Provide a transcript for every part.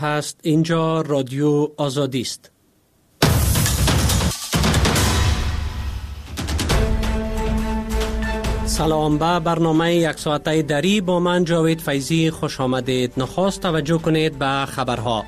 هست. اینجا رادیو آزادی است. سلام به برنامه یک ساعته دری با من جاوید فیضی خوش آمدید. نخست توجه کنید به خبرها.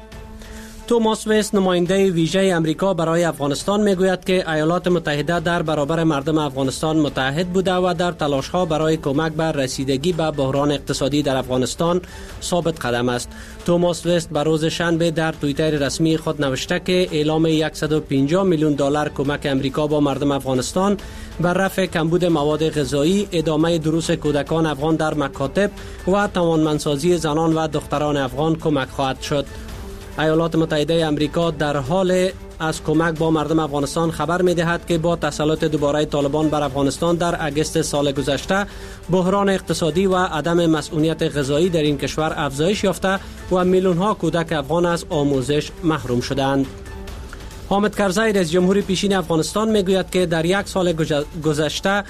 توماس وست نماینده ویژه امریکا برای افغانستان میگوید که ایالات متحده در برابر مردم افغانستان متحد بوده و در تلاش‌ها برای کمک به رسیدگی به بحران اقتصادی در افغانستان ثابت قدم است. توماس وست به روز شنبه در توییتر رسمی خود نوشته که اعلام $150 میلیون کمک امریکا با مردم افغانستان بر رفع کمبود مواد غذایی، ادامه دروس کودکان افغان در مکاتب و توانمندسازی زنان و دختران افغان کمک خواهد شد. ایالات متحده امریکا در حال از کمک با مردم افغانستان خبر می دهد که با تسلط دوباره طالبان بر افغانستان در اگست سال گذشته بحران اقتصادی و عدم مسئولیت غذایی در این کشور افزایش یافته و میلیون ها کودک افغان از آموزش محروم شدند. حامد کرزی رئیس جمهور پیشین افغانستان می گوید که در یک سال گذشته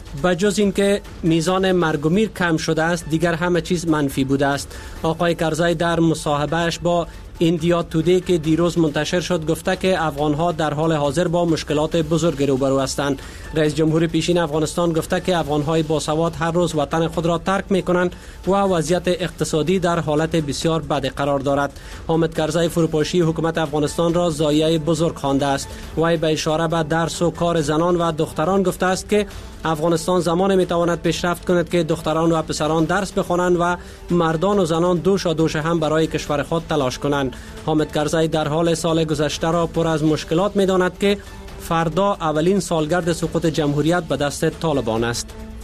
بجز اینکه میزان مرگ و میر کم شده است، دیگر همه چیز منفی بوده است. آقای کرزی در مصاحبهش با ایندیا تودی که دیروز منتشر شد گفته که افغانها در حال حاضر با مشکلات بزرگ روبرو هستند. رئیس جمهور پیشین افغانستان گفته که افغانهای باسواد هر روز وطن خود را ترک می‌کنند و وضعیت اقتصادی در حالت بسیار بد قرار دارد. حامد کرزی فروپاشی حکومت افغانستان را ضایعه بزرگ خوانده است. وی به اشاره به درس و کار زنان و دختران گفته است که افغانستان زمان میتواند پیشرفت کند که دختران و پسران درس بخوانند و مردان و زنان دوش هم برای کشور خود تلاش کنند. حامد کرزی در حال سال گذشته را پر از مشکلات می‌داند که فردا اولین سالگرد سقوط جمهوریت به دست طالبان است.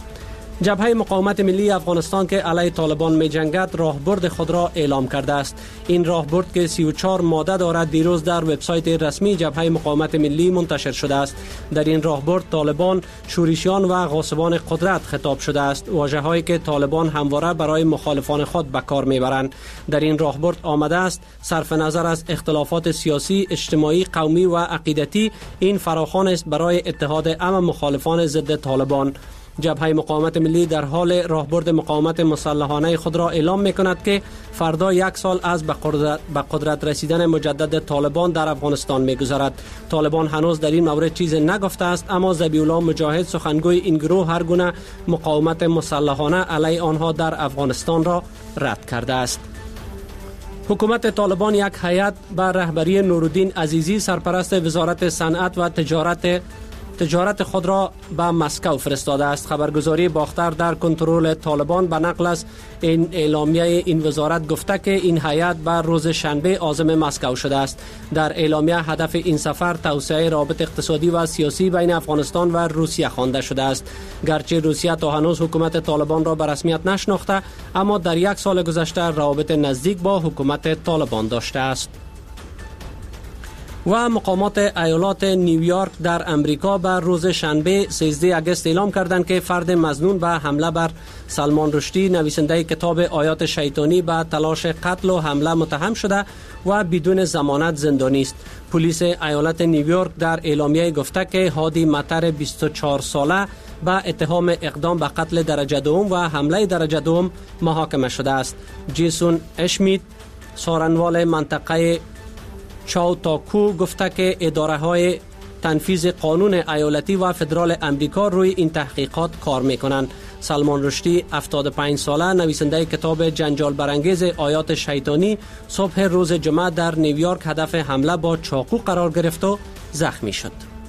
جبهه مقاومت ملی افغانستان که علیه طالبان می جنگد راهبرد خود را اعلام کرده است. این راهبرد که 34 ماده دارد دیروز در وبسایت رسمی جبهه مقاومت ملی منتشر شده است. در این راهبرد طالبان، شورشیان و غاصبان قدرت خطاب شده است، واژه‌هایی که طالبان همواره برای مخالفان خود به کار میبرند. در این راهبرد آمده است صرف نظر از اختلافات سیاسی، اجتماعی، قومی و عقیدتی، این فراخوان است برای اتحاد عام مخالفان ضد طالبان. جبهه مقاومت ملی در حال راهبرد مقاومت مسلحانه خود را اعلام می‌کند که فردا یک سال از به قدرت رسیدن مجدد طالبان در افغانستان می‌گذرد. طالبان هنوز در این مورد چیزی نگفته است، اما ذبیح الله مجاهد سخنگوی این گروه هر گونه مقاومت مسلحانه علیه آنها در افغانستان را رد کرده است. حکومت طالبان یک هیئت به رهبری نورالدین عزیزی سرپرست وزارت صنعت و تجارت خود را به مسکو فرستاده است. خبرگزاری باختر در کنترل طالبان به نقل از این اعلامیه این وزارت گفته که این هیئت بر روز شنبه عازم مسکو شده است. در اعلامیه هدف این سفر توسعه روابط اقتصادی و سیاسی بین افغانستان و روسیه خوانده شده است. گرچه روسیه تا هنوز حکومت طالبان را به رسمیت نشناخته، اما در یک سال گذشته روابط نزدیک با حکومت طالبان داشته است. و مقامات ایالات نیویورک در امریکا بر روز شنبه 13 اگست اعلام کردند که فرد مظنون به حمله بر سلمان رشدی نویسنده کتاب آیات شیطانی به تلاش قتل و حمله متهم شده و بدون ضمانت زندانی است. پلیس ایالت نیویورک در اعلامیه گفته که هادی مطر 24 ساله به اتهام اقدام به قتل درجه دوم و حمله درجه دوم محاکمه شده است. جیسون اشمیت سارنوال منطقه چاوتاکو گفته که اداره‌های تنفیذ قانون ایالتی و فدرال امریکا روی این تحقیقات کار می‌کنند. سلمان رشدی 75 ساله نویسنده کتاب جنجال برانگیز آیات شیطانی صبح روز جمعه در نیویورک هدف حمله با چاقو قرار گرفت و زخمی شد.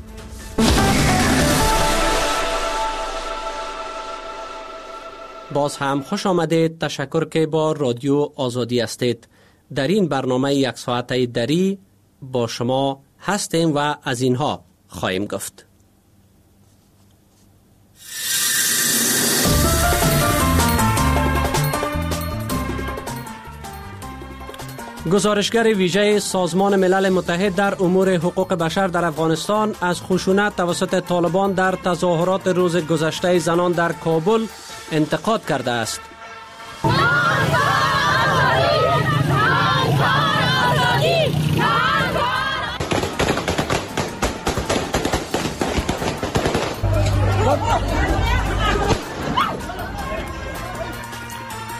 باز هم خوش آمدید. تشکر که با رادیو آزادی هستید. در این برنامه یک ساعته دری با شما هستیم و از اینها خواهیم گفت. گزارشگر ویژه سازمان ملل متحد در امور حقوق بشر در افغانستان از خشونت توسط طالبان در تظاهرات روز گذشته زنان در کابل انتقاد کرده است.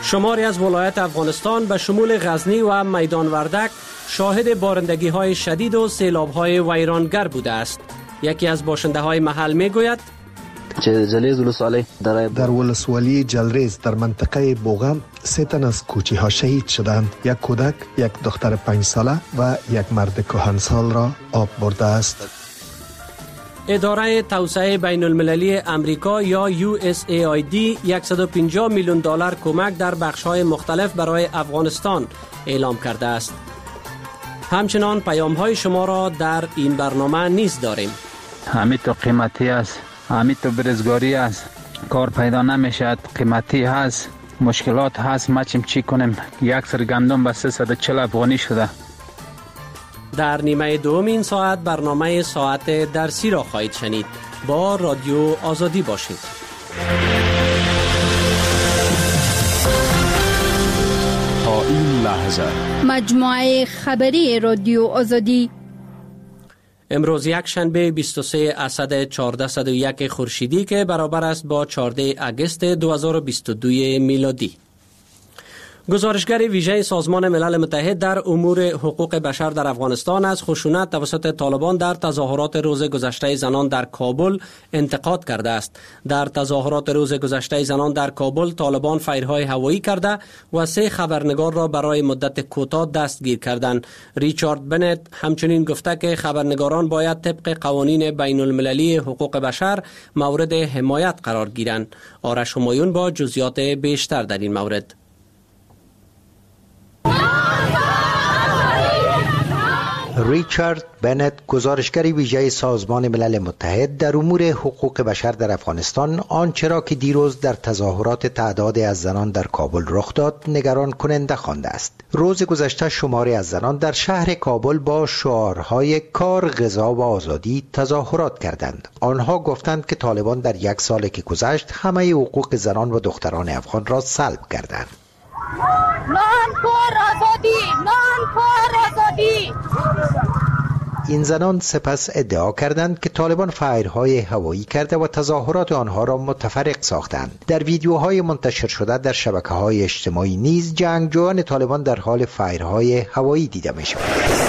شماری از ولایت افغانستان به شمول غزنی و میدان وردک شاهد بارندگی های شدید و سیلاب های ویرانگر بوده است. یکی از باشنده های محل می گوید در ولسوالی جلریز در منطقه بوغم 3 تن از کوچی ها شهید شدند. یک کودک، یک دختر 5 ساله و یک مرد کهنسال را آب برده است. اداره توسعه بین المللی امریکا یا USAID 150 میلیون دلار کمک در بخش‌های مختلف برای افغانستان اعلام کرده است. همچنان پیام‌های شما را در این برنامه نیز داریم. همین تو قیمتی است، همین تو برزگاری است، کار پیدا نمیشد، قیمتی هست، مشکلات هست، ما چی کنیم؟ یک سر گندم به 340 افغانی شده. در نیمه دوم این ساعت برنامه ساعت درسی را خواهید شنید. با رادیو آزادی باشید. تا این لحظه مجموعه خبری رادیو آزادی. امروز یک شنبه 23 اسد 1401 خورشیدی که برابر است با 14 اگست 2022 میلادی. گزارشگر ویژه سازمان ملل متحد در امور حقوق بشر در افغانستان از خشونت توسط طالبان در تظاهرات روز گذشته زنان در کابل انتقاد کرده است. در تظاهرات روز گذشته زنان در کابل طالبان فایرهای هوایی کرده و 3 خبرنگار را برای مدت کوتاه دستگیر کردند. ریچارد بنت همچنین گفته که خبرنگاران باید طبق قوانین بین المللی حقوق بشر مورد حمایت قرار گیرند. آرش همایون با جزئیات بیشتر در این مورد. ریچارد بنت، گزارشگر ویژه سازمان ملل متحد در امور حقوق بشر در افغانستان، آنچه را که دیروز در تظاهرات تعدادی از زنان در کابل رخ داد نگران کننده خوانده است. روز گذشته شماری از زنان در شهر کابل با شعارهای کار، غذا و آزادی تظاهرات کردند. آنها گفتند که طالبان در 1 سال که گذشت همه حقوق زنان و دختران افغان را سلب کردند. این زنان سپس ادعا کردند که طالبان فایرهای هوایی کرده و تظاهرات آنها را متفرق ساختند. در ویدیوهای منتشر شده در شبکه‌های اجتماعی نیز جنگجویان طالبان در حال فایرهای هوایی دیده می‌شوند.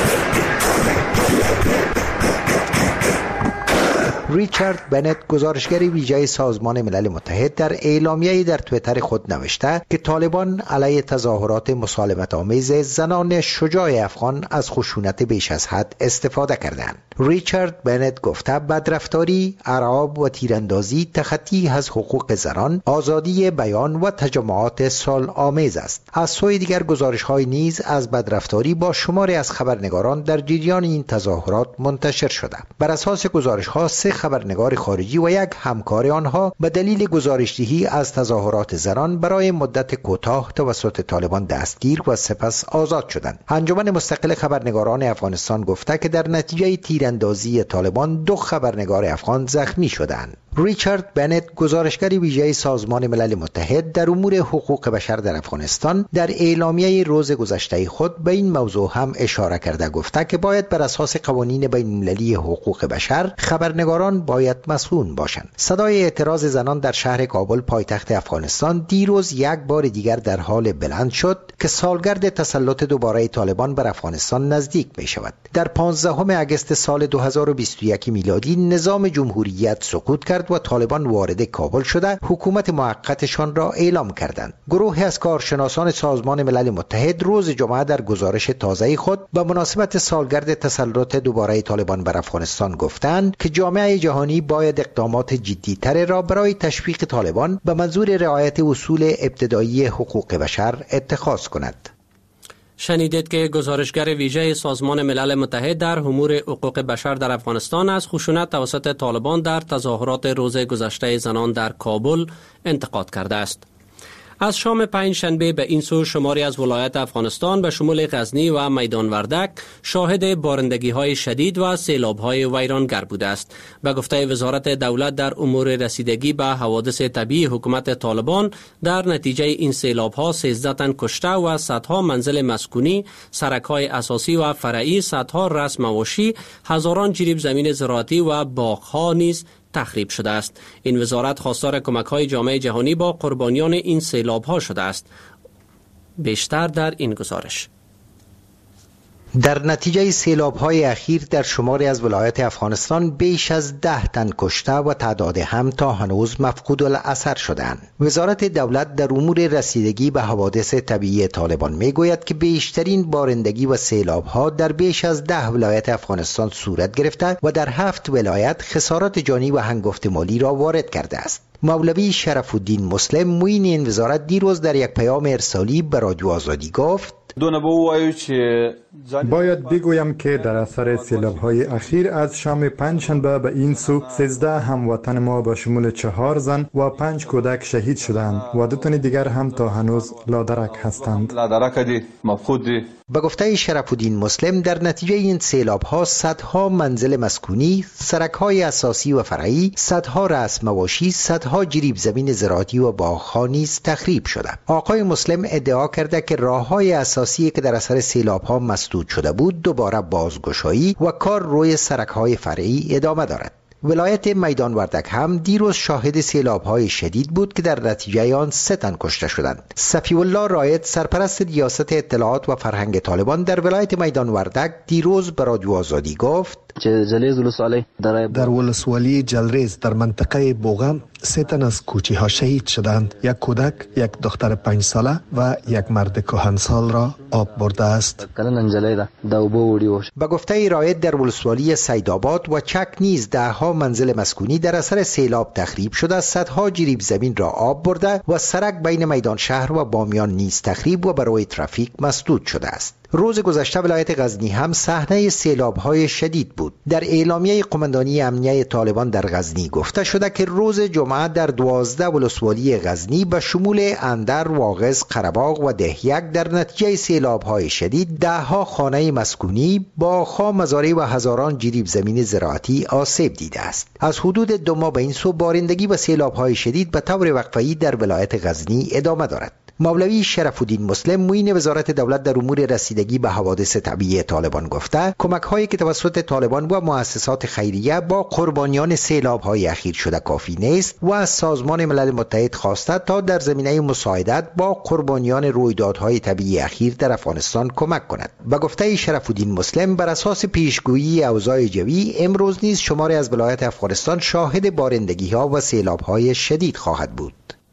ریچارد بنت، گزارشگر ویژه سازمان ملل متحد، در اعلامیه‌ای در توییتر خود نوشته که طالبان علیه تظاهرات مسالمت آمیز زنان شجاع افغان از خشونت بیش از حد استفاده کردند. ریچارد بنت گفته بدرفتاری، ارعاب و تیراندازی تخطی از حقوق زنان، آزادی بیان و تجمعات صلح آمیز است. از سوی دیگر گزارش‌های نیز از بدرفتاری با شماری از خبرنگاران در جریان این تظاهرات منتشر شده. بر اساس گزارش‌ها 3 خبرنگار خارجی و 1 همکار آنها به دلیل گزارش‌دهی از تظاهرات زنان برای مدت کوتاه توسط طالبان دستگیر و سپس آزاد شدند. انجمن مستقل خبرنگاران افغانستان گفته که در نتیجه تیراندازی طالبان 2 خبرنگار افغان زخمی شدند. ریچارد بنت، گزارشگر ویژه سازمان ملل متحد در امور حقوق بشر در افغانستان، در اعلامیه روز گذشته خود به این موضوع هم اشاره کرده گفته که باید بر اساس قوانین بین المللی حقوق بشر خبرنگاران باید مسئول باشند. صدای اعتراض زنان در شهر کابل پایتخت افغانستان دیروز یک بار دیگر در حال بلند شد که سالگرد تسلط دوباره طالبان بر افغانستان نزدیک می شود. در 15 اگست سال 2021 میلادی نظام جمهوریت سقوط کرد و طالبان وارد کابل شده حکومت موقتشان را اعلام کردند. گروهی از کارشناسان سازمان ملل متحد روز جمعه در گزارش تازه خود به مناسبت سالگرد تسلط دوباره طالبان بر افغانستان گفتند که جامعه جهانی باید اقدامات جدی‌تر را برای تشویق طالبان به منظور رعایت اصول ابتدایی حقوق بشر اتخاذ کند. شنیدید که گزارشگر ویژه سازمان ملل متحد در امور حقوق بشر در افغانستان از خشونت توسط طالبان در تظاهرات روز گذشته زنان در کابل انتقاد کرده است. از شام 5 شنبه به این سو شماری از ولایت افغانستان به شمول غزنی و میدان وردک شاهد بارندگی‌های شدید و سیلاب‌های ویرانگر بوده است. به گفته وزارت دولت در امور رسیدگی به حوادث طبیعی حکومت طالبان، در نتیجه این سیلاب‌ها 13 تن کشته و صدها منزل مسکونی، سرک‌های اساسی و فرعی، صدها رسم مواشی، هزاران جریب زمین زراعتی و باغ‌ها نیز تخریب شده است. این وزارت خواستار کمک‌های جامعه جهانی با قربانیان این سیلاب‌ها شده است. بیشتر در این گزارش. در نتیجه سیلاب‌های اخیر در شماری از ولایات افغانستان بیش از 10 تن کشته و تعداد هم تا هنوز مفقود الاثر شدند. وزارت دولت در امور رسیدگی به حوادث طبیعی طالبان میگوید که بیشترین بارندگی و سیلاب‌ها در بیش از 10 ولایت افغانستان صورت گرفته و در 7 ولایت خسارات جانی و هنگفت مالی را وارد کرده است. مولوی شرف الدین مسلم معین این وزارت دیروز در یک پیام ارسالی به رادیو آزادی گفت: باید بگویم که در اثر سیلاب‌های اخیر از شام پنجشنبه به این سو 13 هموطن ما به شمول 4 زن و 5 کودک شهید شدند و 2 تن دیگر هم تا هنوز لادرک هستند. به گفته شرف الدین مسلم در نتیجه این سیلاب‌ها صدها منزل مسکونی، سرک‌های اساسی و فرعی، صدها رأس مواشی، صدها جریب زمین زراعتی و باغ‌ها نیز تخریب شده. آقای مسلم ادعا کرده که راه‌های اساسی که در اثر سیلاب‌ها مسدود شده بود دوباره بازگشایی و کار روی سرک‌های فرعی ادامه دارد. ولایت میدان وردک هم دیروز شاهد سیلاب‌های شدید بود که در نتیجه آن 3 تن کشته شدند. صفی الله رائد سرپرست ریاست اطلاعات و فرهنگ طالبان در ولایت میدان وردک دیروز به رادیو آزادی گفت: در ولسوالی جلریز در منطقه بوغم 3 تن از کوچی‌ها شهید شدند. یک کودک، یک دختر 5 ساله و یک مرد کهنسال را آب برده است. به گفته رائد در ولسوالی سیدآباد و چک نیز 10 منزل مسکونی در اثر سیلاب تخریب شده، صدها جریب زمین را آب برده و سرک بین میدان شهر و بامیان نیز تخریب و برای ترافیک مسدود شده است. روز گذشته ولایت غزنی هم صحنه سیلاب‌های شدید بود. در اعلامیه قماندانی امنیه طالبان در غزنی گفته شده که روز جمعه در 12 ولسوالی غزنی به شمول اندر، واغظ، قره‌باغ و دهیک در نتیجه سیلاب‌های شدید 10 خانه مسکونی، باغ‌ها، مزارع و هزاران جریب زمین زراعتی آسیب دیده است. از حدود 2 ماه به این سو بارندگی و سیلاب‌های شدید به طور وقفه‌ای در ولایت غزنی ادامه دارد. مولوی شرف الدین مسلم معین وزارت دولت در امور رسیدگی به حوادث طبیعی طالبان گفته کمک‌هایی که توسط طالبان و مؤسسات خیریه با قربانیان سیلاب‌های اخیر شده کافی نیست و از سازمان ملل متحد خواسته تا در زمینه مساعدت با قربانیان رویدادهای طبیعی اخیر در افغانستان کمک کند. به گفته شرف الدین مسلم بر اساس پیشگویی اوضاع جوی امروز نیز شماری از ولایات افغانستان شاهد بارندگی‌ها و سیلاب‌های شدید خواهد بود.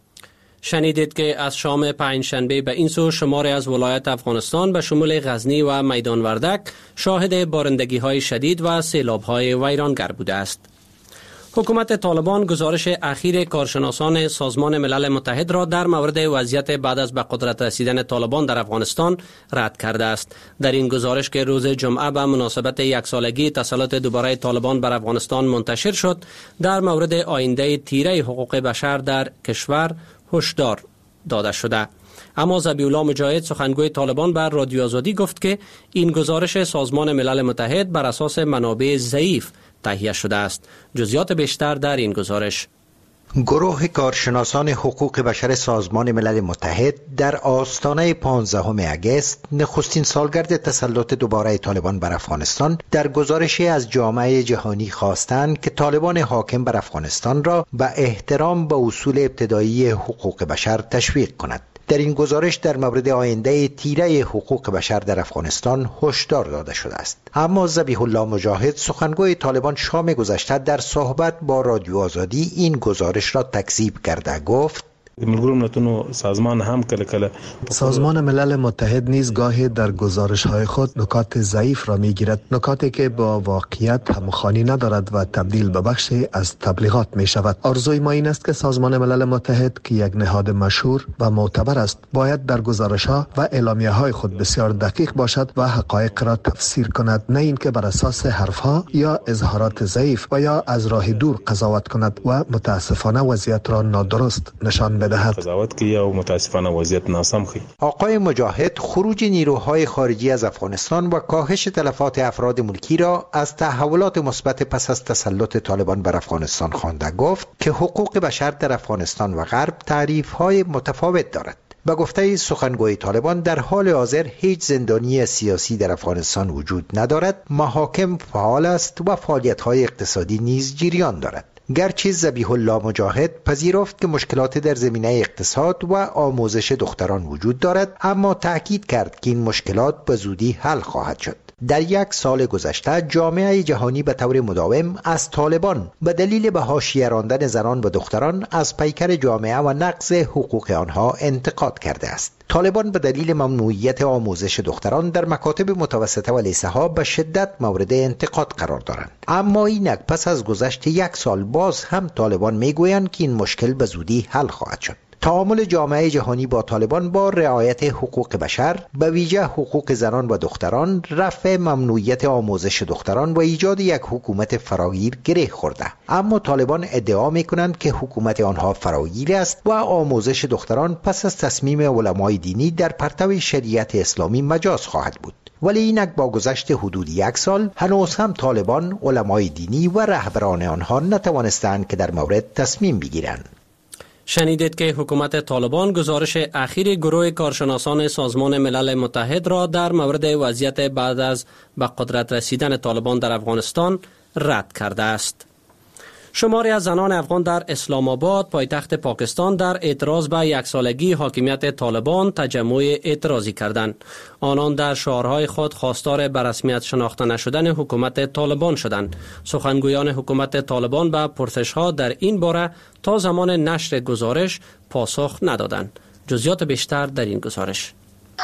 شنیدید که از شام پنجشنبه به این سو شماری از ولایت افغانستان به شمول غزنی و میدان وردک شاهد بارندگی‌های شدید و سیلاب‌های ویرانگر بوده است. حکومت طالبان گزارش اخیر کارشناسان سازمان ملل متحد را در مورد وضعیت بعد از به قدرت رسیدن طالبان در افغانستان رد کرده است. در این گزارش که روز جمعه به مناسبت 1 سالگی تسلط دوباره طالبان بر افغانستان منتشر شد، در مورد آینده تیره حقوق بشر در کشور هشدار داده شده. اما ذبیح الله مجاهد سخنگوی طالبان بر رادیو آزادی گفت که این گزارش سازمان ملل متحد بر اساس منابع ضعیف تهیه شده است. جزئیات بیشتر در این گزارش. گروه کارشناسان حقوق بشر سازمان ملل متحد در آستانه 15 اگست نخستین سالگرد تسلط دوباره طالبان بر افغانستان در گزارشی از جامعه جهانی خواستند که طالبان حاکم بر افغانستان را به احترام به اصول ابتدایی حقوق بشر تشویق کند. در این گزارش در مورد آینده تیره حقوق بشر در افغانستان هشدار داده شده است. اما ذبیح الله مجاهد سخنگوی طالبان شام گذشته در صحبت با رادیو آزادی این گزارش را تکذیب کرده گفت: سازمان ملل متحد نیز گاهی در گزارش‌های خود نکات ضعیف را می‌گیرد، نکاتی که با واقعیت همخوانی ندارد و تبدیل به بخشی از تبلیغات می‌شود. آرزوی ما این است که سازمان ملل متحد که یک نهاد مشهور و معتبر است، باید در گزارش‌ها و اعلامیه‌های خود بسیار دقیق باشد و حقایق را تفسیر کند، نه اینکه بر اساس حرف‌ها یا اظهارات ضعیف و یا از راه دور قضاوت کند و متاسفانه وضعیت را نادرست نشان بدهد. آقای مجاهد خروج نیروهای خارجی از افغانستان و کاهش تلفات افراد ملکی را از تحولات مثبت پس از تسلط طالبان بر افغانستان خوانده گفت که حقوق بشر در افغانستان و غرب تعریف‌های متفاوت دارد. به گفته سخنگوی طالبان در حال حاضر هیچ زندانی سیاسی در افغانستان وجود ندارد، محاکم فعال است و فعالیت‌های اقتصادی نیز جریان دارد. گرچه ذبیح الله مجاهد پذیرفت که مشکلات در زمینه اقتصاد و آموزش دختران وجود دارد، اما تأکید کرد که این مشکلات به زودی حل خواهد شد. در 1 سال گذشته جامعه جهانی به طور مداوم از طالبان به دلیل به حاشیه راندن زنان و دختران از پیکر جامعه و نقض حقوق آنها انتقاد کرده است. طالبان به دلیل ممنوعیت آموزش دختران در مکاتب متوسطه و لیسه ها به شدت مورد انتقاد قرار دارند. اما اینک پس از گذشت 1 سال باز هم طالبان میگویند که این مشکل به زودی حل خواهد شد. تعامل جامعه جهانی با طالبان با رعایت حقوق بشر، به ویژه حقوق زنان و دختران، رفع ممنوعیت آموزش دختران و ایجاد یک حکومت فراگیر گره خورده. اما طالبان ادعا میکنند که حکومت آنها فراگیر است و آموزش دختران پس از تصمیم علمای دینی در پرتو شریعت اسلامی مجاز خواهد بود. ولی اینک با گذشت حدود 1 سال هنوز هم طالبان، علمای دینی و رهبران آنها نتوانستند که در مورد تصمیم بگیرند. شنیدید که حکومت طالبان گزارش اخیر گروه کارشناسان سازمان ملل متحد را در مورد وضعیت بعد از به قدرت رسیدن طالبان در افغانستان رد کرده است. شماری از زنان افغان در اسلام آباد پایتخت پاکستان در اعتراض به 1 سالگی حاکمیت طالبان تجمع اعتراضی کردند. آنان در شعارهای خود خواستار به رسمیت شناخته نشدن حکومت طالبان شدند. سخنگویان حکومت طالبان به پرسش‌ها در این باره تا زمان نشر گزارش پاسخ ندادند. جزئیات بیشتر در این گزارش.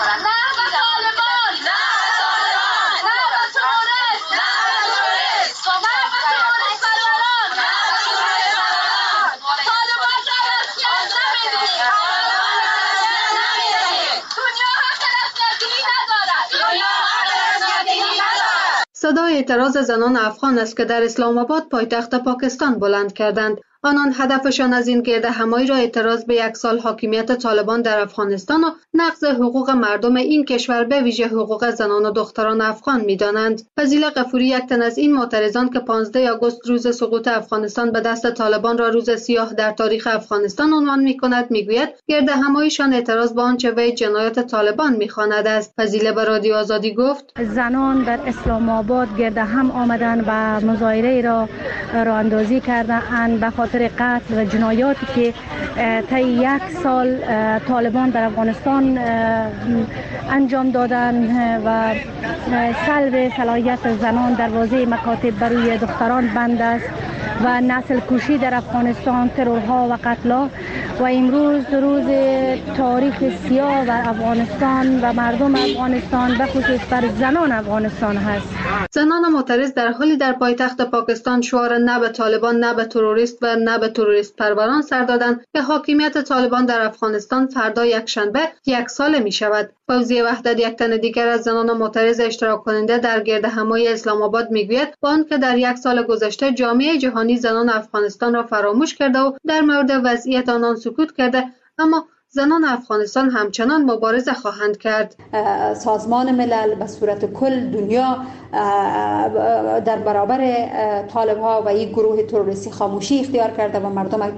صدای اعتراض زنان افغان است که در اسلام آباد پایتخت پاکستان بلند کردند. آنان هدفشان از این گردهمایی را اعتراض به 1 سال حاکمیت طالبان در افغانستان و نقض حقوق مردم این کشور به ویژه حقوق زنان و دختران افغان می‌دانند. فضیل غفوری، یک تن از این معترضان که 15 آگوست روز سقوط افغانستان به دست طالبان را روز سیاه در تاریخ افغانستان عنوان می‌کند، می‌گوید گردهماییشان اعتراض به آنچه وی جنایت طالبان می‌خواند است. فضیل به رادیو آزادی گفت: زنان در اسلام آباد گردهم آمدند و مظاهره را راه‌اندازی کردند به خاطر قتل و جنایاتی که طی 1 سال طالبان در افغانستان انجام دادند و سلب صلاحیت زنان دروازه مکاتب بروی دختران بند است و نسل کشی در افغانستان، ترورها و قتل‌ها و امروز روز تاریخ سیاه بر افغانستان و مردم افغانستان به خصوص بر زنان افغانستان هست. زنان معترض در حالی در پایتخت پاکستان شعار نه به طالبان، نه به تروریست و نه به تروریست پروران سر دادند که حاکمیت طالبان در افغانستان فردا یکشنبه 1 ساله می شود. فوزیه وحدت، یک تن دیگر از زنان معترض اشتراک کننده در گردهمایی اسلام آباد میگوید با آنکه در 1 سال گذشته جامعه جهانی زنان افغانستان را فراموش کرده و در مورد وضعیت آنان سکوت کرده، اما زنان افغانستان همچنان مبارزه خواهند کرد. سازمان ملل به صورت کل دنیا در برابر طالب‌ها و این گروه تروریستی خاموشی اختیار کرده و مردم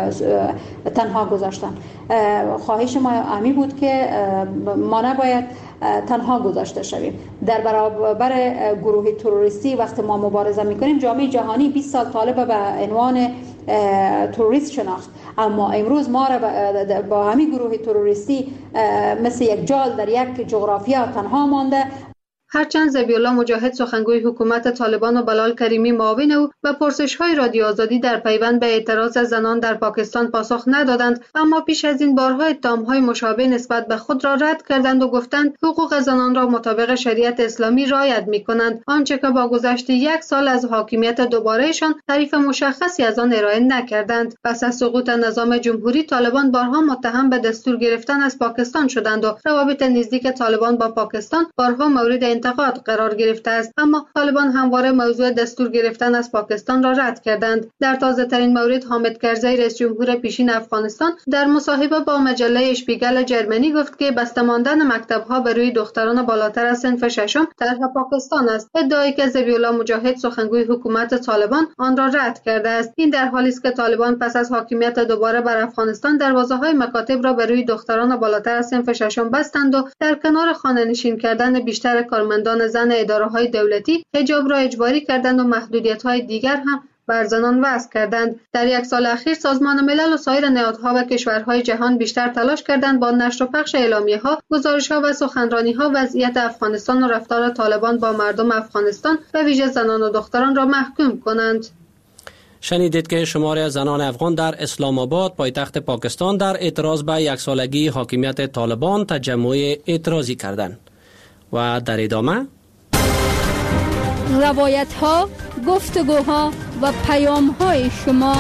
تنها گذاشتن. خواهش ما همی بود که ما نباید تنها گذاشته شویم. در برابر گروه تروریستی وقتی ما مبارزه میکنیم، جامعه جهانی 20 سال طالب به عنوان تروریست شناخت، اما امروز ما را با همین گروه تروریستی مثل یک جال در یک جغرافیا تنها مانده. هرچند ذبیح الله مجاهد، سخنگوی حکومت طالبان، و بلال کریمی، معاون او، به پرسش‌های رادیو آزادی در پیوند به اعتراض زنان در پاکستان پاسخ ندادند، اما پیش از این بارها اتهام‌های مشابه نسبت به خود را رد کردند و گفتند حقوق زنان را مطابق شریعت اسلامی رعایت می‌کنند، آنچه که با گذشت 1 سال از حاکمیت دوبارهشان تعریف مشخصی از آن ارائه نکردند. پس از سقوط نظام جمهوری، طالبان بارها متهم به دستور گرفتن از پاکستان شدند و روابط نزدیک طالبان با پاکستان بارها مورد انتقاد قرار گرفته است، اما طالبان همواره موضوع دستور گرفتن از پاکستان را رد کردند. در تازه ترین مورد، حامد کرزی، رئیس جمهور پیشین افغانستان، در مصاحبه با مجله اشپیگل جرمنی گفت که بسته ماندن مکتب‌ها بر روی دختران بالاتر از صنف ششم طرح پاکستان است، ادعایی که ذبیح الله مجاهد، سخنگوی حکومت طالبان، آن را رد کرده است. این در حالی است که طالبان پس از حاکمیت دوباره بر افغانستان دروازه‌های مکاتب را بر روی دختران بالاتر از صنف ششم بستند و در کنار خانه‌نشین کردن بیشتر کارمندان زن اداره‌های دولتی، حجاب را اجباری کردند و محدودیت‌های دیگر هم بر زنان وضع کردند. در یک سال اخیر سازمان ملل و سایر نهادها و کشورهای جهان بیشتر تلاش کردند با نشر و پخش اعلامیه‌ها، گزارش‌ها و سخنرانی‌ها وضعیت افغانستان و رفتار طالبان با مردم افغانستان و ویژه زنان و دختران را محکوم کنند. شنیدید که شماری از زنان افغان در اسلام آباد پایتخت پاکستان در اعتراض به یک سالگی حاکمیت طالبان تجمع اعتراضی کردند. و در ادامه روایت ها، گفتگوها و پیام های شما.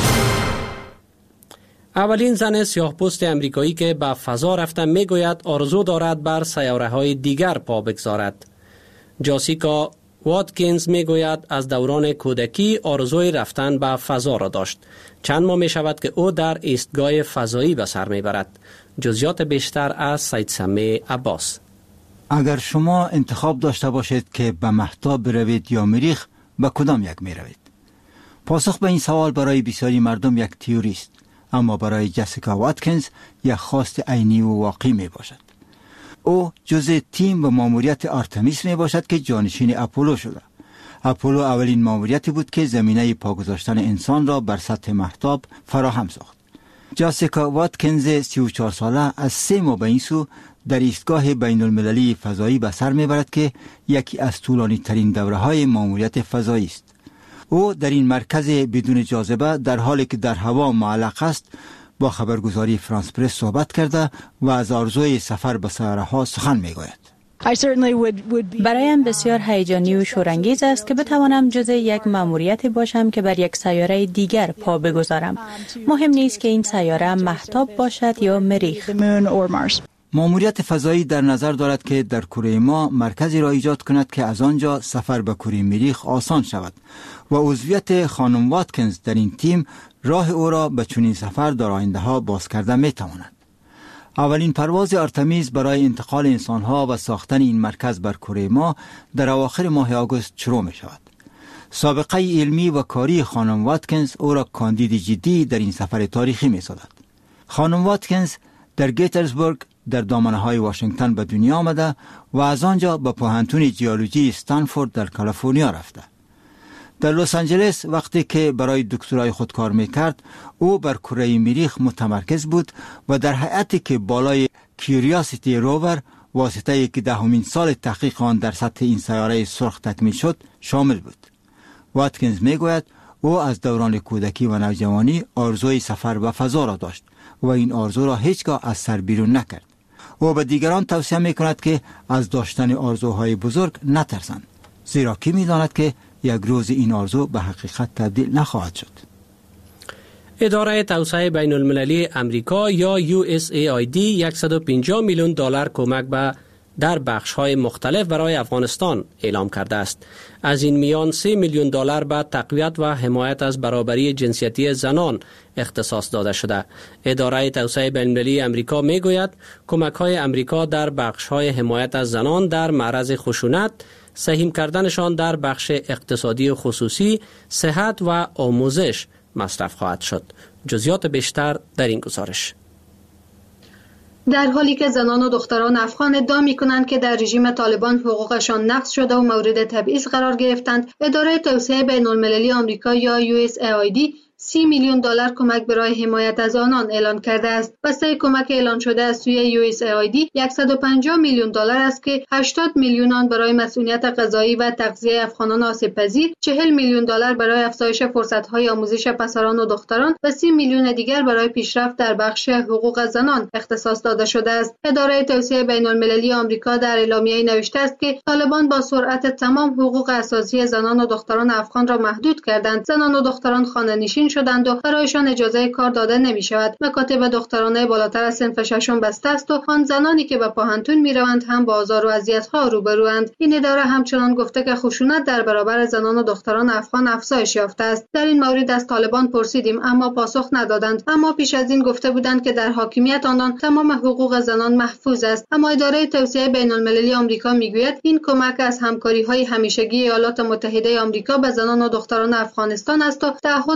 اولین زن سیاه‌پوست امریکایی که به فضا رفته میگوید آرزو دارد بر سیاره‌های دیگر پا بگذارد. جاسیکا واتکینز میگوید از دوران کودکی آرزوی رفتن به فضا را داشت. چند ماه می شود که او در ایستگاه فضایی به سر میبرد. جزئیات بیشتر از سید سمیع عباس. اگر شما انتخاب داشته باشید که به مهتاب بروید یا مریخ، به کدام یک می روید؟ پاسخ به این سوال برای بسیاری مردم یک تئوری است، اما برای جاسیکا واتکینز یک خواست عینی و واقعی می باشد. او جزء تیم و ماموریت آرتمیس می باشد که جانشین اپولو شده. اپولو اولین ماموریتی بود که زمینه پا گذاشتن انسان را بر سطح مهتاب فراهم ساخت. جاسیکا واتکینز 34 ساله از 3 ماه به این سو در ایستگاه بین المللی فضایی به سر میبرد که یکی از طولانی ترین دوره های ماموریت فضایی است. او در این مرکز بدون جاذبه در حالی که در هوا معلق است با خبرگزاری فرانس پرس صحبت کرده و از آرزوی سفر به سیاره ها سخن میگوید. برایم بسیار هیجانی و شورانگیز است که بتوانم جزء یک مأموریت باشم که بر یک سیاره دیگر پا بگذارم. مهم نیست که این سیاره مهتاب باشد یا مریخ. ماموریت فضایی در نظر دارد که در کره ما مرکزی را ایجاد کند که از آنجا سفر به کره مریخ آسان شود و عضویت خانم واتکینز در این تیم راه او را به چنین سفر در آینده ها باز کرده می تواند. اولین پرواز آرتمیس برای انتقال انسانها و ساختن این مرکز بر کره ما در اواخر ماه آگوست شروع می شود. سابقه علمی و کاری خانم واتکینز او را کاندید جدی در این سفر تاریخی می سازد. خانم واتکینز در گیترزبورگ در دامنه‌های واشنگتن به دنیا آمده و از آنجا به پوهنتون جیولوژی استنفورد در کالیفرنیا رفته. در لس آنجلس وقتی که برای دکترای خود کار میکرد، او بر کره مریخ متمرکز بود و در هیئتی که بالای کیوریاسیتی روور واسطه که 10مین سال تحقیق آن در سطح این سیاره سرخ تکمیل شد شامل بود. واتکینز میگوید او از دوران کودکی و نوجوانی آرزوی سفر به فضا را داشت و این آرزو را هیچگاه از سر بیرون نکرد. او به دیگران توصیه میکند که از داشتن آرزوهای بزرگ نترسند، زیرا کی میداند که یک روز این آرزو به حقیقت تبدیل نخواهد شد. اداره توسعه بین المللی امریکا یا USAID $150 میلیون کمک به در بخش‌های مختلف برای افغانستان اعلام کرده است. از این میان $3 میلیون به تقویت و حمایت از برابری جنسیتی زنان اختصاص داده شده. اداره توسعه بین المللی امریکا میگوید کمک‌های امریکا در بخش‌های حمایت از زنان در معرض خشونت، سهیم کردنشان در بخش اقتصادی و خصوصی، صحت و آموزش مصرف خواهد شد. جزئیات بیشتر در این گزارش. در حالی که زنان و دختران افغان ادعا می‌کنند که در رژیم طالبان حقوقشان نقض شده و مورد تبعیض قرار گرفتند، اداره توسعه بین المللی آمریکا یا USAID $30 میلیون کمک برای حمایت از آنان اعلان کرده است. بسته کمک اعلان شده از سوی USAID $150 میلیون است که 80 میلیون آن برای مسئولیت غذایی و تغذیه افغانان آسیب‌پذیر، 40 میلیون برای افزایش فرصت‌های آموزش پسران و دختران و 30 میلیون دیگر برای پیشرفت در بخش حقوق زنان اختصاص داده شده است. اداره توسعه بین المللی آمریکا در اعلامیه‌ای نوشته است که طالبان با سرعت تمام حقوق اساسی زنان و دختران افغان را محدود کردند. زنان و دختران خانه‌نشین شدند و برایشان اجازه کار داده نمی شود. مکاتب دخترانه بالاتر از صنف ششم بسته است و آن زنانی که به پوهنتون می روند هم با آزار و اذیت‌ها روبروند. این اداره همچنان گفته که خشونت در برابر زنان و دختران افغان افزایش یافته است. در این مورد از طالبان پرسیدیم اما پاسخ ندادند، اما پیش از این گفته بودند که در حاکمیت آنان تمام حقوق زنان محفوظ است. اما اداره توسعه بین المللی آمریکا میگوید این کمک از همکاری‌های همیشگی ایالات متحده آمریکا به زنان و دختران افغانستان است و تعهد آنان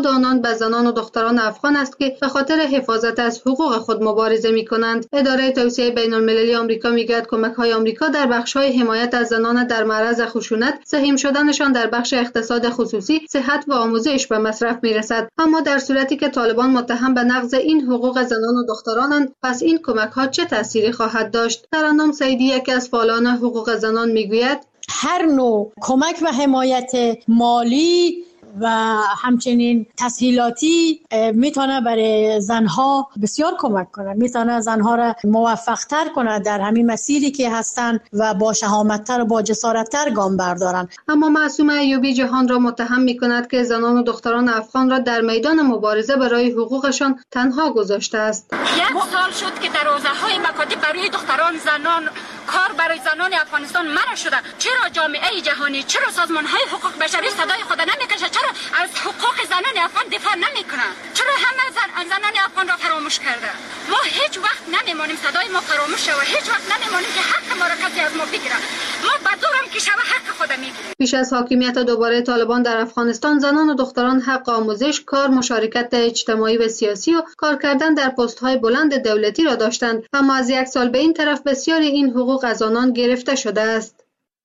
به زنان و دختران افغان است که به خاطر حفاظت از حقوق خود مبارزه می‌کنند. اداره توسعه بین‌المللی آمریکا می‌گوید کمک‌های آمریکا در بخش‌های حمایت از زنان در معرض خشونت، سهیم شدنشان در بخش اقتصاد خصوصی، صحت و آموزش به مصرف می‌رسد. اما در صورتی که طالبان متهم به نقض این حقوق زنان و دخترانند، پس این کمک‌ها چه تأثیری خواهد داشت؟ ترنم سیدی یکی از فعالان حقوق زنان می‌گوید هر نوع کمک و حمایت مالی و همچنین تسهیلاتی میتونه برای زنها بسیار کمک کنه، میتونه زنها را موفق‌تر کنه در همین مسیری که هستند و با شهامت‌تر و با جسارت‌تر گام بردارن. اما معصومه ایوبی جهان را متهم می‌کند که زنان و دختران افغان را در میدان مبارزه برای حقوقشان تنها گذاشته است. یک سال شد که در حوزه‌های مکاتب برای دختران، زنان، کار برای زنان افغانستان منع شده. چرا جامعه جهانی، چرا سازمان‌های حقوق بشری صدای خود نمی‌کشند؟ چرا از حقوق زنان افغان دفاع نمی‌کنند؟ چرا همه زنان افغان را فراموش کرده؟ ما هیچ وقت نمی‌مانیم صدای ما فراموش شود، هیچ وقت نمی‌مانیم که حق ما را کسی از ما بگیره. ما بدورم که شب حق خود می‌گیریم. پیش از حاکمیت دوباره طالبان در افغانستان، زنان و دختران حق آموزش، کار، مشارکت اجتماعی و سیاسی و کار کردن در پست‌های بلند دولتی را داشتند، اما از یک سال به این طرف بسیاری این حقوق از آنان گرفته شده است.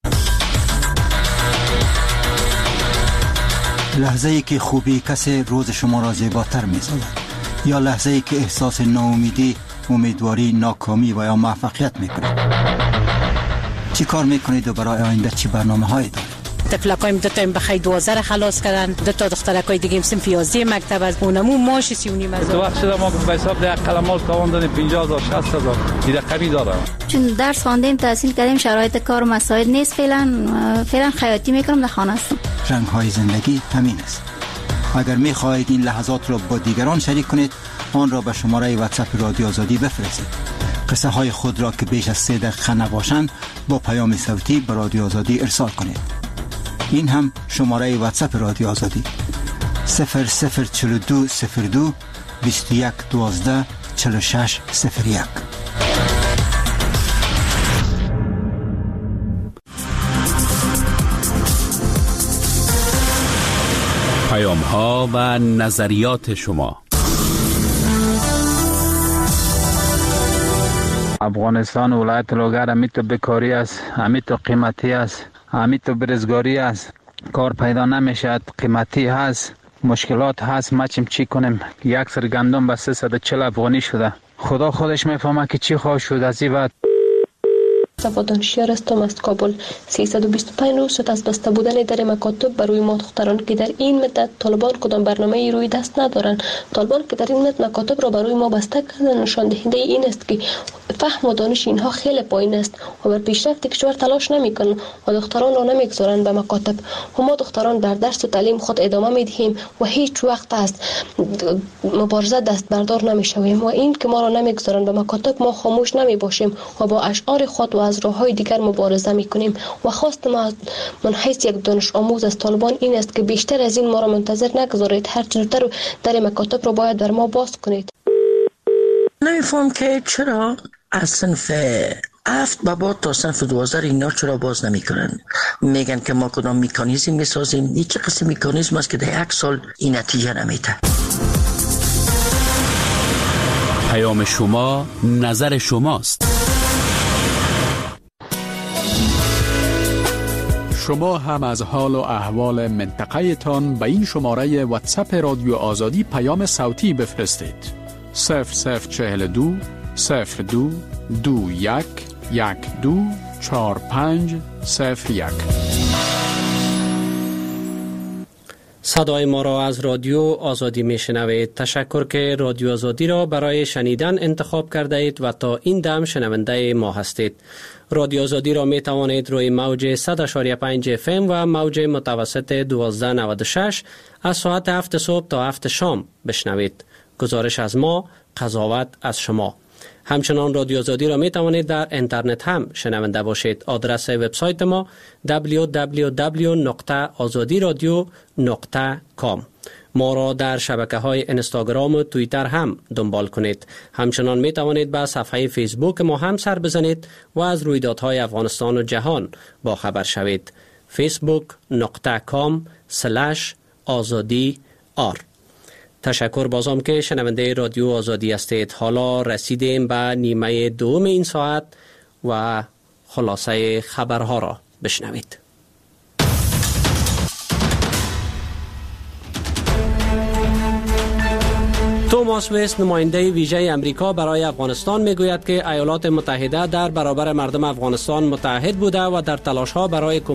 لحظه‌ای که خوبی کسی روز شما را زیباتر می‌سازد، یا لحظه‌ای که احساس ناامیدی، امیدواری، ناکامی و یا موفقیت می‌کنید. چی کار می‌کنید و برای آینده چی برنامه‌هایی دارید؟ طفلکایم دو تا بخیر 12 خلاص کردن، دو تا دخترکای دیگه صنف 11 مکتب از اونمو ماش 39,000. تو وقت شده ما به حساب ده قلمال کاوندن 50,000 60,000 دیگه کمی دارم. چون درس خواندیم، تحصیل کردیم، شرایط کار و مساعد نیست، فعلا خیاطی میکنم، در خانه هستم. رنگ‌های زندگی همین است. اگر می‌خواهید این لحظات را با دیگران شریک کنید، آن را به شماره واتساپ رادیو آزادی بفرستید. قصه های خود را که بیش از 3 دقیقه نباشند با پیام صوتی به رادیو آزادی ارسال کنید. این هم شماره واتساپ رادیو آزادی 0042 02 21 12 46 01. پیام ها و نظریات شما. افغانستان ولایت لوگر امیت بکاری است، امیت قیمتی است، امیت برزگاری است، کار پیدا نمیشد، قیمتی هست، مشکلات هست، ما چی کنیم؟ یک سر گندم به 340 افغانی شده. خدا خودش میفهمه که چی خواهد شد از این بعد. صفا دانشیار هستم از کابل. 325 روز شد از بسته بودن در مکاتب برای ما دختران که در این مدت طالبان کدام برنامه روی دست ندارند. طالبان که در این مدت مکاتب را برای ما بسته کردن، نشان دهنده این است که فهم و دانش اینها خیلی پایین است و بر پیشرفت کشور تلاش نمیکنند و دختران را نمیگذارند به مکاتب. و ما دختران در درس و تعلیم خود ادامه میدهیم و هیچ وقت است مبارزه دست بردار نمیشویم و این که ما را نمیگذارند به مکاتب، ما خاموش نمیباشیم و با اشعار خود و از راه‌های دیگر مبارزه می‌کنیم. و خواست ما من حیث یک دانش آموز از طالبان این است که بیشتر از این ما را منتظر نگذارید، هر زودتر در مکاتب را باید بر ما باز کنید. نمی‌فهم که چرا از صنف 7 به بعد تا صنف 12 اینا چرا باز نمی‌کنن؟ میگن که ما کدام مکانیزم می‌سازیم. این چه قسم مکانیزم است که در یک سال این نتیجه نمیده؟ پیام شما، نظر شماست. شما هم از حال و احوال منطقه تان به این شماره واتساپ رادیو آزادی پیام صوتی بفرستید. 0042 02 21 12 45 01. صدای ما را از رادیو آزادی می شنوید. تشکر که رادیو آزادی را برای شنیدن انتخاب کرده اید و تا این دم شنونده ما هستید. رادیو آزادی را می توانید روی موج 100.5 FM و موج متوسط 1296 از ساعت 7 صبح تا 7 شام بشنوید. گزارش از ما، قضاوت از شما. همچنان رادیو آزادی را می توانید در اینترنت هم شنونده باشید. آدرس وبسایت ما www.azadiradio.com. ما را در شبکه‌های اینستاگرام و توییتر هم دنبال کنید. همچنان می توانید به صفحه فیسبوک ما هم سر بزنید و از رویدادهای افغانستان و جهان با خبر شوید. facebook.com/azadi.r. تشکر بازم که شنونده رادیو آزادی هستید. حالا رسیدیم به نیمه دوم این ساعت و خلاصه خبرها را بشنوید. توماس وست نماینده ویژه امریکا برای افغانستان میگوید که ایالات متحده در برابر مردم افغانستان متحد بوده و در تلاش‌ها برای